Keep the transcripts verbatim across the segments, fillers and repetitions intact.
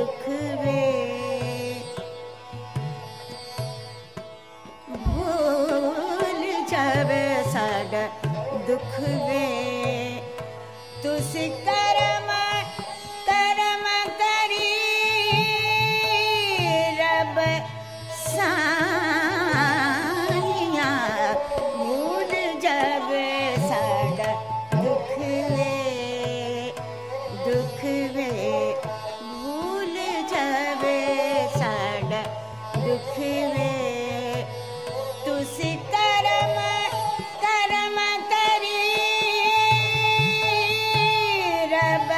दुख वे भूल जावे साडा दुख वे तुसी कर्म कर्म करी रब सानिया भूल जावे साडा दुख वे दुख वे भूल जावे साडा दुख वे तुसी कर्म कर्म करी रब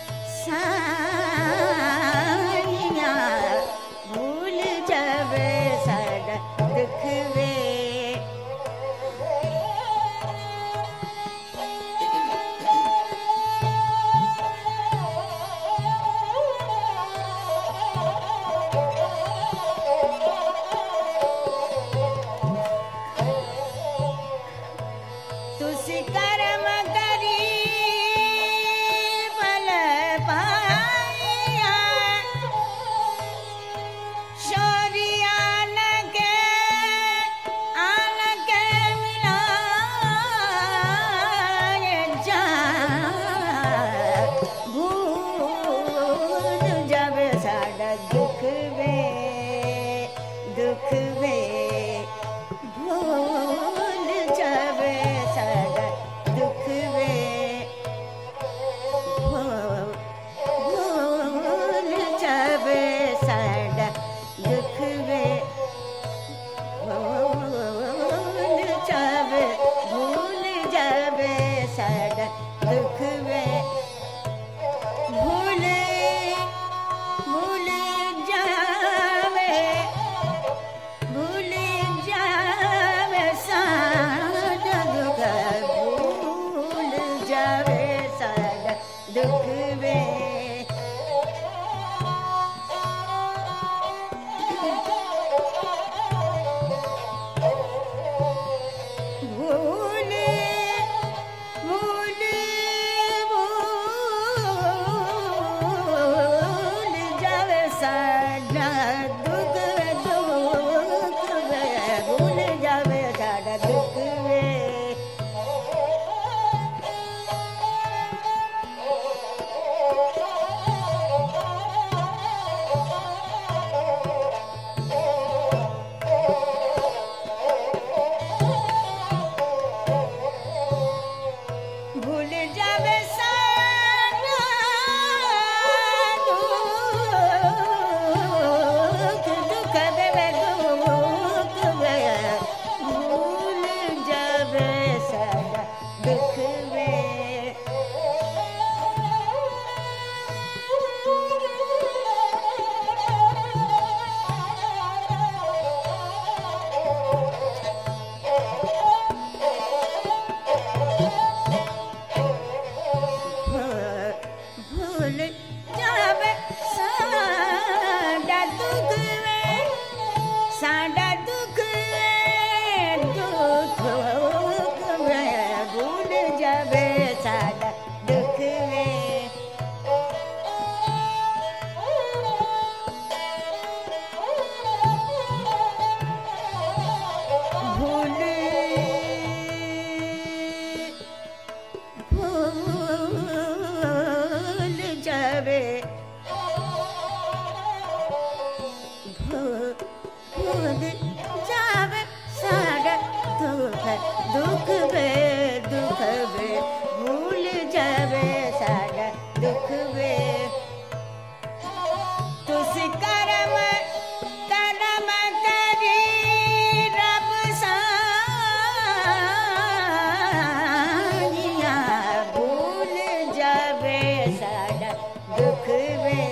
सानिया भूल जावे साडा दुख वे तुसी कर्म करी फल पाया शौर्य आन के आन के मिलाए जा भूल जावे साडा दुख वे दुख वे भूल जावे साडा दुख वे भूल जावे साडा दुख वे भूल जावे भूल जावे साडा दुख वे भूल भूल जावे भूल जावे साडा दुख भूल जावे साडा दुख वे भूल भूल भूल जावे साडा दुख दुख वे भूल जावे साडा दुख वे भूल जावे साडा दुख दुख वे दुख वे भूल जावे साडा दुख वे भूल जावे साडा दुख वे साडा दुख वे दुख वे भूल जावे साडा दुख वे भूल भूल जावे भूल जावे साडा दुख दुख वे दुख वे भूल जावे साडा दुख वे तुसी कर्म कर्म करी रब सानिया भूल जावे साडा दुख वे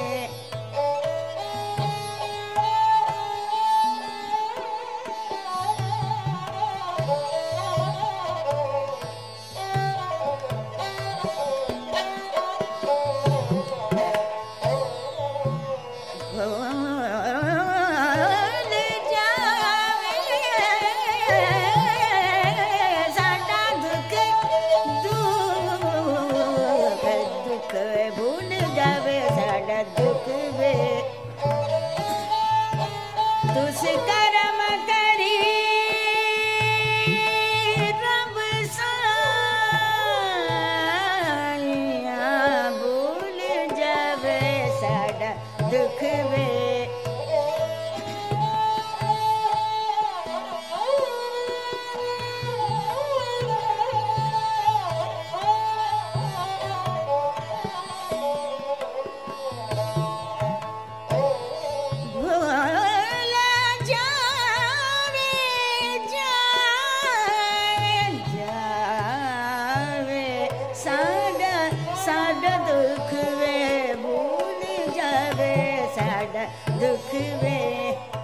साड़ा दुख वे